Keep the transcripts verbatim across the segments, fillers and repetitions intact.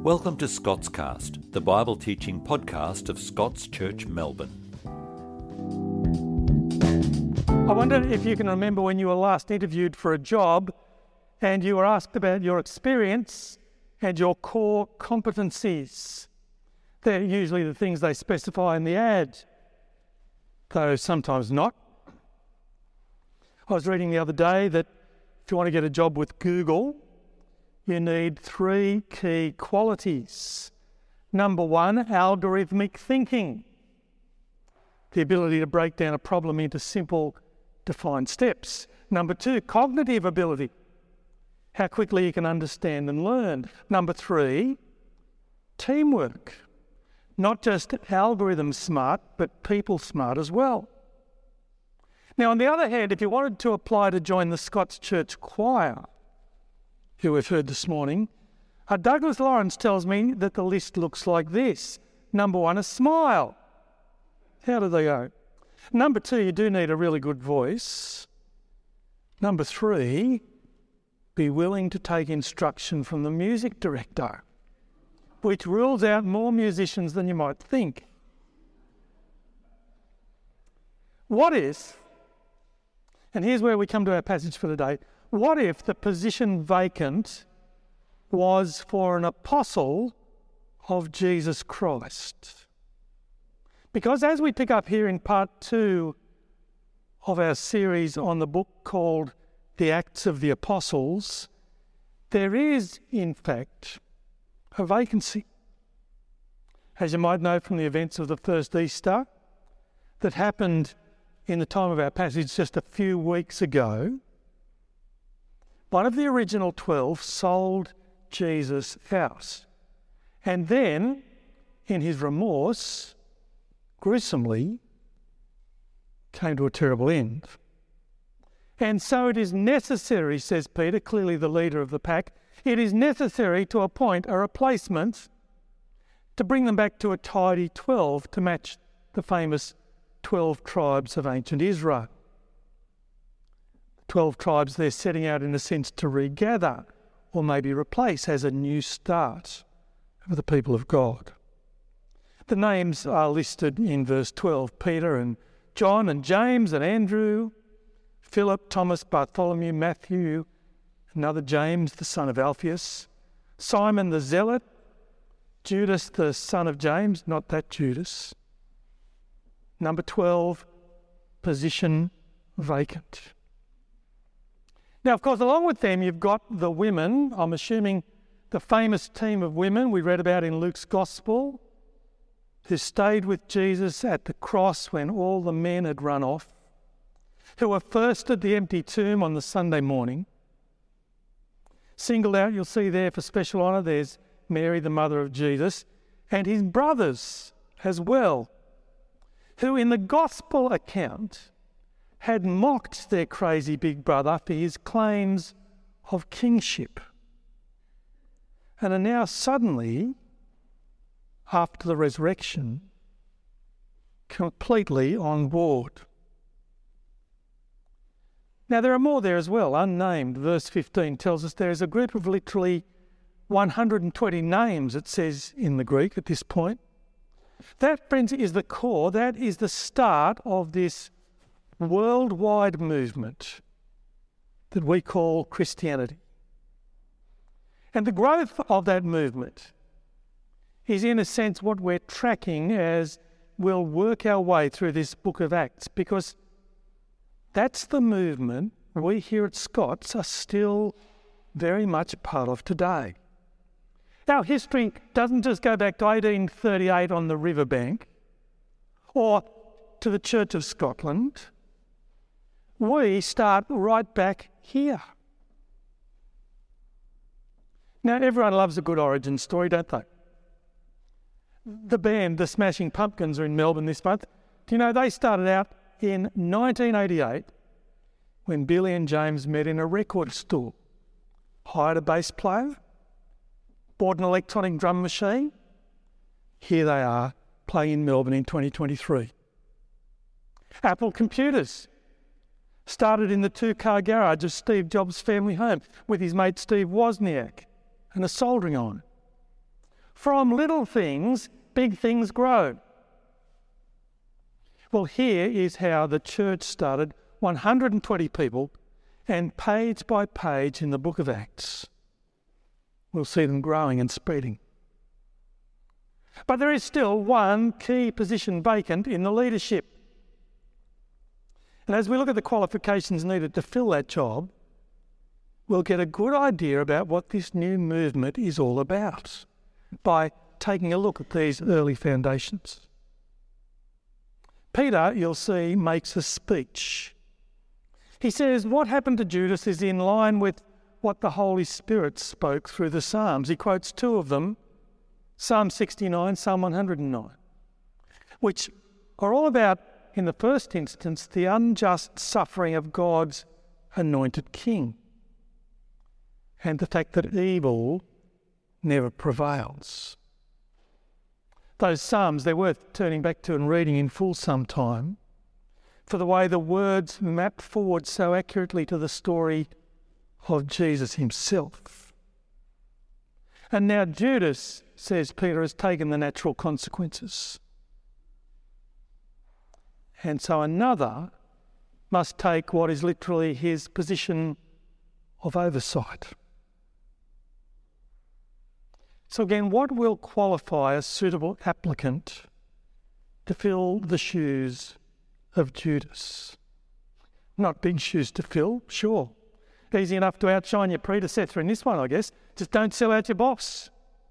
Welcome to Scots Cast, the Bible teaching podcast of Scots Church Melbourne. I wonder if you can remember when you were last interviewed for a job and you were asked about your experience and your core competencies. They're usually the things they specify in the ad, though sometimes not. I was reading the other day that if you want to get a job with Google, you need three key qualities. Number one, algorithmic thinking. The ability to break down a problem into simple, defined steps. Number two, cognitive ability. How quickly you can understand and learn. Number three, teamwork. Not just algorithm smart, but people smart as well. Now, on the other hand, if you wanted to apply to join the Scots Church Choir, who we've heard this morning, uh, Douglas Lawrence tells me that the list looks like this. Number one, a smile. How do they go? Number two, you do need a really good voice. Number three, be willing to take instruction from the music director, which rules out more musicians than you might think. What if, and here's where we come to our passage for today, what if the position vacant was for an apostle of Jesus Christ? Because as we pick up here in part two of our series on the book called The Acts of the Apostles, there is, in fact, a vacancy. As you might know from the events of the first Easter that happened in the time of our passage just a few weeks ago, one of the original twelve sold Jesus' house, and then, in his remorse, gruesomely came to a terrible end. And so it is necessary, says Peter, clearly the leader of the pack, it is necessary to appoint a replacement to bring them back to a tidy twelve to match the famous twelve tribes of ancient Israel. Twelve tribes they're setting out in a sense to regather or maybe replace as a new start of the people of God. The names are listed in verse twelve. Peter and John and James and Andrew, Philip, Thomas, Bartholomew, Matthew, another James, the son of Alphaeus, Simon the Zealot, Judas the son of James, not that Judas. Number twelve, position vacant. Now, of course, along with them, you've got the women, I'm assuming the famous team of women we read about in Luke's Gospel, who stayed with Jesus at the cross when all the men had run off, who were first at the empty tomb on the Sunday morning. Singled out, you'll see there for special honour, there's Mary, the mother of Jesus, and his brothers as well, who in the Gospel account had mocked their crazy big brother for his claims of kingship, and are now suddenly, after the resurrection, completely on board. Now there are more there as well, unnamed. Verse fifteen tells us there is a group of literally one hundred twenty names, it says in the Greek at this point. That, friends, is the core, that is the start of this worldwide movement that we call Christianity. And the growth of that movement is in a sense what we're tracking as we'll work our way through this book of Acts, because that's the movement we here at Scots are still very much a part of today. Our history doesn't just go back to eighteen thirty-eight on the riverbank or to the Church of Scotland. We start right back here. Now, everyone loves a good origin story, don't they? The band, the Smashing Pumpkins, are in Melbourne this month. Do you know they started out in nineteen eighty-eight when Billy and James met in a record store, hired a bass player, bought an electronic drum machine. Here they are playing in Melbourne in twenty twenty-three. Apple Computers started in the two-car garage of Steve Jobs' family home with his mate Steve Wozniak and a soldering iron. From little things, big things grow. Well, here is how the church started, one hundred twenty people, and page by page in the book of Acts, we'll see them growing and spreading. But there is still one key position vacant in the leadership. And as we look at the qualifications needed to fill that job, we'll get a good idea about what this new movement is all about by taking a look at these early foundations. Peter, you'll see, makes a speech. He says what happened to Judas is in line with what the Holy Spirit spoke through the Psalms. He quotes two of them, Psalm sixty-nine, Psalm one hundred nine, which are all about, in the first instance, the unjust suffering of God's anointed king and the fact that evil never prevails. Those Psalms, they're worth turning back to and reading in full sometime for the way the words map forward so accurately to the story of Jesus himself. And now Judas, says Peter, has taken the natural consequences. And so another must take what is literally his position of oversight. So again, what will qualify a suitable applicant to fill the shoes of Judas? Not big shoes to fill, sure. Easy enough to outshine your predecessor in this one, I guess. Just don't sell out your boss.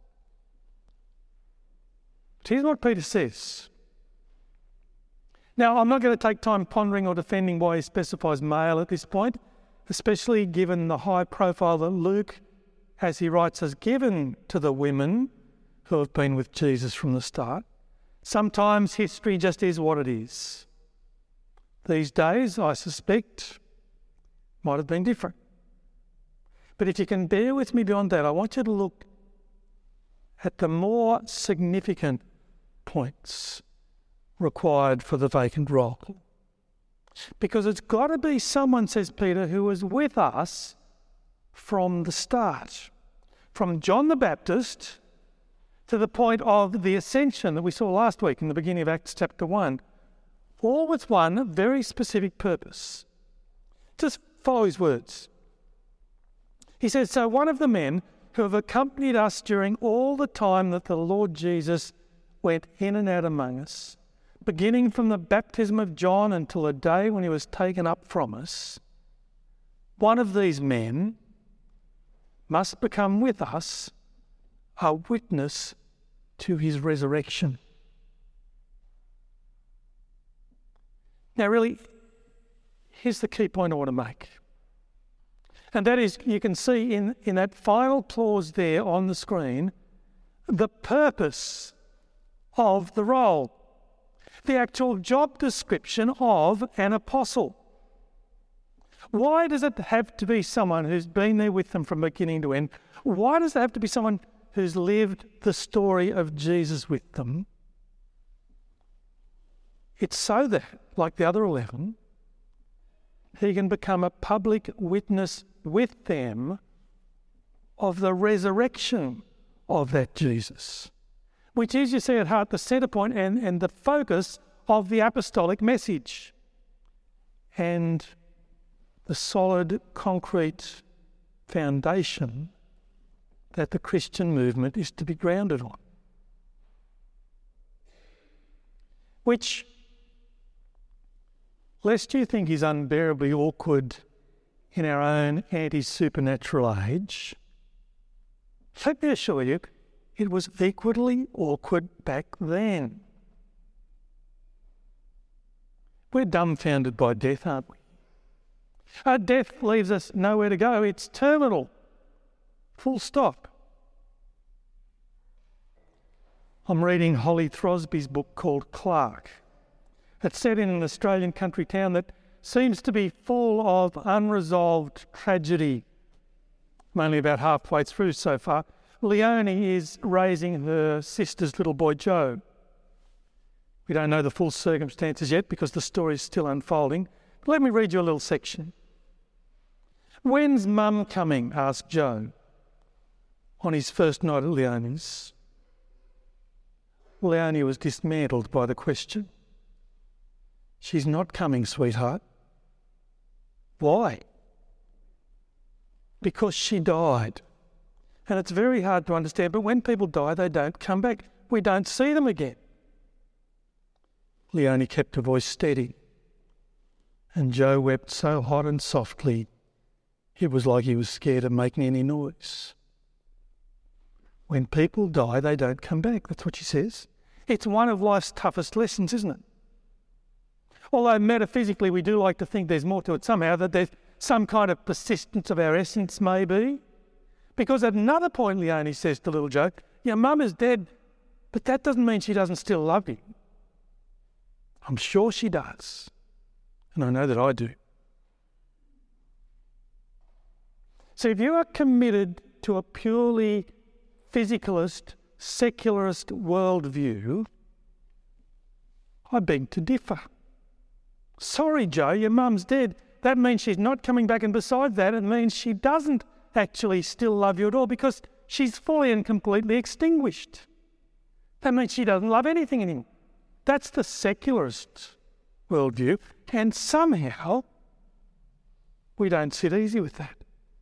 But here's what Peter says. Now, I'm not going to take time pondering or defending why he specifies male at this point, especially given the high profile that Luke, as he writes, has given to the women who have been with Jesus from the start. Sometimes history just is what it is. These days, I suspect, might have been different. But if you can bear with me beyond that, I want you to look at the more significant points required for the vacant role. Because it's got to be someone, says Peter, who was with us from the start. From John the Baptist to the point of the ascension that we saw last week in the beginning of Acts chapter one. All with one very specific purpose. Just follow his words. He says, so one of the men who have accompanied us during all the time that the Lord Jesus went in and out among us, beginning from the baptism of John until the day when he was taken up from us, one of these men must become with us a witness to his resurrection. Now really, here's the key point I want to make. And that is, you can see in, in that final clause there on the screen, the purpose of the role, the actual job description of an apostle. Why does it have to be someone who's been there with them from beginning to end? Why does it have to be someone who's lived the story of Jesus with them? It's so that, like the other eleven, he can become a public witness with them of the resurrection of that Jesus, which is, you see, at heart the centre point and, and the focus of the apostolic message and the solid, concrete foundation that the Christian movement is to be grounded on. Which, lest you think is unbearably awkward in our own anti-supernatural age, let me assure you, it was equally awkward back then. We're dumbfounded by death, aren't we? Our death leaves us nowhere to go. It's terminal. Full stop. I'm reading Holly Throsby's book called Clark. It's set in an Australian country town that seems to be full of unresolved tragedy. I'm only about halfway through so far. Leonie is raising her sister's little boy Joe. We don't know the full circumstances yet because the story is still unfolding. But let me read you a little section. When's Mum coming? Asked Joe on his first night at Leonie's. Leonie was dismantled by the question. She's not coming, sweetheart. Why? Because she died. And it's very hard to understand, but when people die, they don't come back. We don't see them again. Leonie kept her voice steady, and Joe wept so hot and softly, it was like he was scared of making any noise. When people die, they don't come back. That's what she says. It's one of life's toughest lessons, isn't it? Although metaphysically we do like to think there's more to it somehow, that there's some kind of persistence of our essence maybe. Because at another point Leonie says to little Joe, your mum is dead, but that doesn't mean she doesn't still love you. I'm sure she does. And I know that I do. So if you are committed to a purely physicalist, secularist worldview, I beg to differ. Sorry, Joe, your mum's dead. That means she's not coming back, and besides that, it means she doesn't actually still love you at all because she's fully and completely extinguished. That means she doesn't love anything anymore. That's the secularist worldview, and somehow we don't sit easy with that.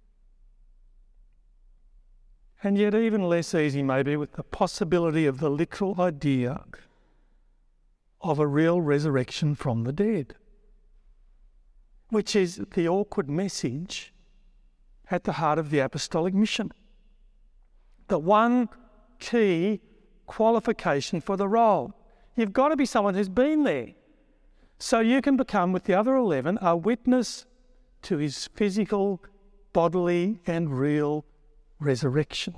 And yet even less easy maybe with the possibility of the literal idea of a real resurrection from the dead, which is the awkward message at the heart of the apostolic mission. The one key qualification for the role. You've got to be someone who's been there, so you can become, with the other eleven, a witness to his physical, bodily and real resurrection.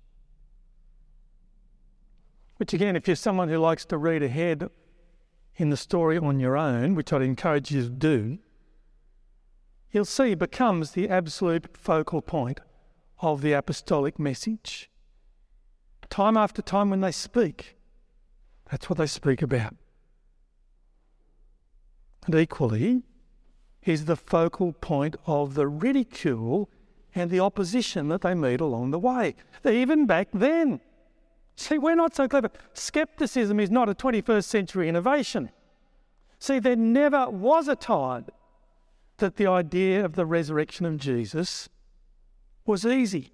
Which again, if you're someone who likes to read ahead in the story on your own, which I'd encourage you to do, you'll see becomes the absolute focal point of the apostolic message. Time after time when they speak, that's what they speak about. And equally is the focal point of the ridicule and the opposition that they meet along the way. Even back then. See, we're not so clever. Skepticism is not a twenty-first century innovation. See, there never was a time that the idea of the resurrection of Jesus was easy.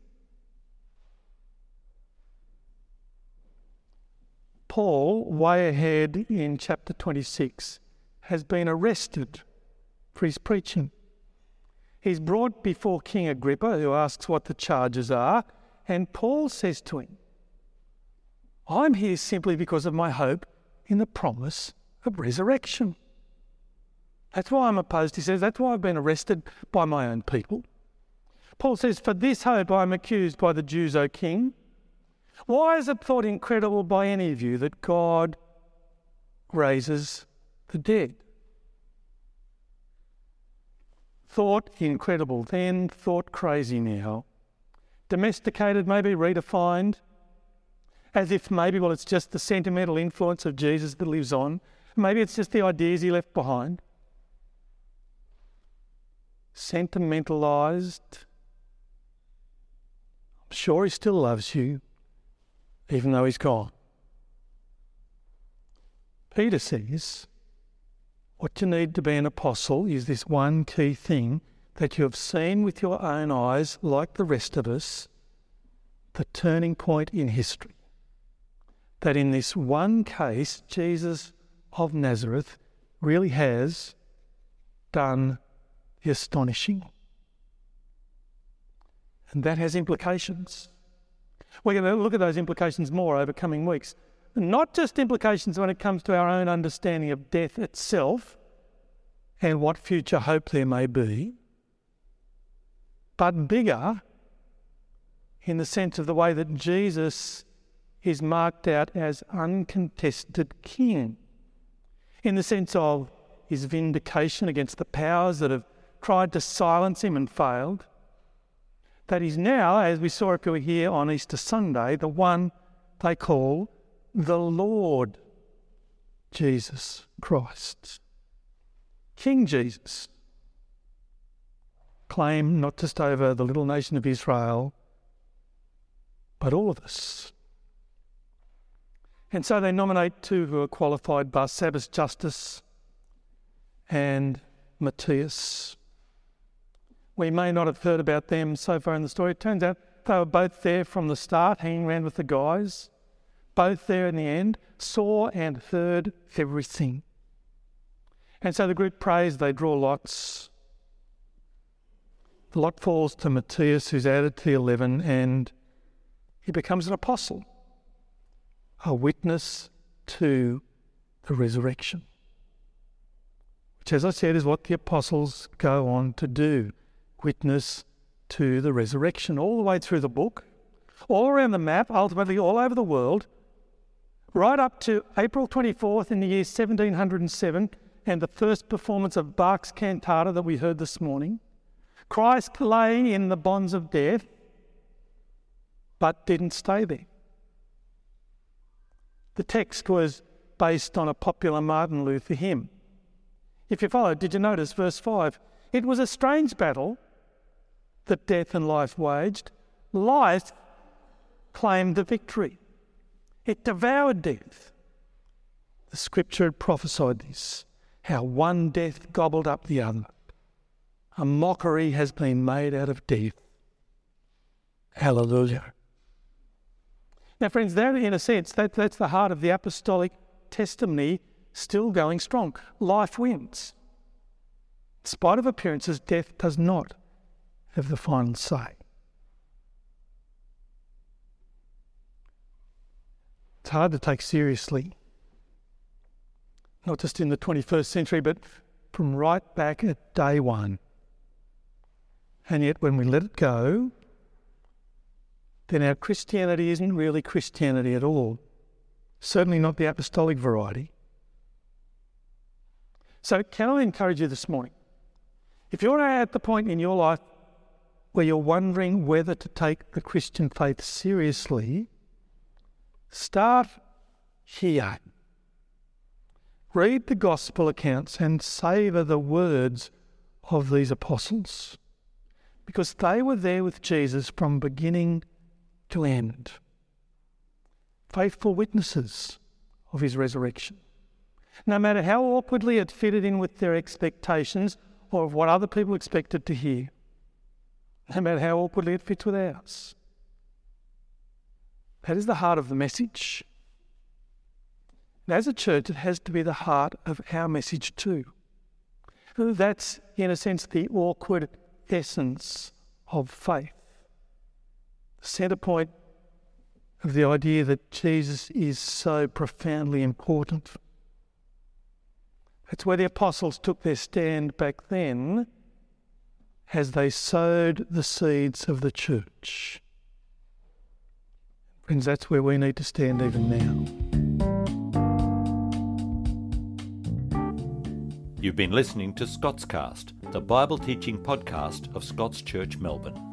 Paul, way ahead in chapter twenty-six, has been arrested for his preaching. He's brought before King Agrippa, who asks what the charges are, and Paul says to him, I'm here simply because of my hope in the promise of resurrection. That's why I'm opposed, he says. That's why I've been arrested by my own people. Paul says, for this hope I am accused by the Jews, O king. Why is it thought incredible by any of you that God raises the dead? Thought incredible then, thought crazy now. Domesticated, maybe redefined, as if maybe, well, it's just the sentimental influence of Jesus that lives on. Maybe it's just the ideas he left behind. Sentimentalised. I'm sure he still loves you, even though he's gone. Peter says, what you need to be an apostle is this one key thing that you have seen with your own eyes, like the rest of us, the turning point in history. That in this one case, Jesus of Nazareth really has done the astonishing. And that has implications. We're going to look at those implications more over coming weeks. Not just implications when it comes to our own understanding of death itself and what future hope there may be, but bigger in the sense of the way that Jesus is marked out as uncontested king, in the sense of his vindication against the powers that have tried to silence him and failed, that he's now, as we saw if you were here on Easter Sunday, the one they call the Lord Jesus Christ. King Jesus, claim not just over the little nation of Israel, but all of us. And so they nominate two who are qualified, Barsabbas Justus and Matthias. We may not have heard about them so far in the story. It turns out they were both there from the start, hanging around with the guys, both there in the end, saw and heard everything. And so the group prays, they draw lots. The lot falls to Matthias, who's added to the eleven, and he becomes an apostle, a witness to the resurrection, which, as I said, is what the apostles go on to do, witness to the resurrection all the way through the book, all around the map, ultimately all over the world, right up to April twenty-fourth in the year seventeen oh seven, and the first performance of Bach's cantata that we heard this morning. Christ lay in the bonds of death, but didn't stay there. The text was based on a popular Martin Luther hymn. If you followed, did you notice verse five? It was a strange battle that death and life waged. Life claimed the victory. It devoured death. The scripture had prophesied this, how one death gobbled up the other. A mockery has been made out of death. Hallelujah. Now, friends, that in a sense, that, that's the heart of the apostolic testimony still going strong. Life wins. In spite of appearances, death does not have the final say. It's hard to take seriously, not just in the twenty-first century, but from right back at day one. And yet when we let it go, then our Christianity isn't really Christianity at all. Certainly not the apostolic variety. So can I encourage you this morning, if you're at the point in your life where you're wondering whether to take the Christian faith seriously, start here. Read the gospel accounts and savour the words of these apostles, because they were there with Jesus from beginning to end, faithful witnesses of his resurrection. No matter how awkwardly it fitted in with their expectations or of what other people expected to hear, no matter how awkwardly it fits with ours. That is the heart of the message. And as a church, it has to be the heart of our message too. That's, in a sense, the awkward essence of faith. The centre point of the idea that Jesus is so profoundly important. That's where the apostles took their stand back then as they sowed the seeds of the church. Friends, that's where we need to stand even now. You've been listening to Scotscast, the Bible teaching podcast of Scots Church Melbourne.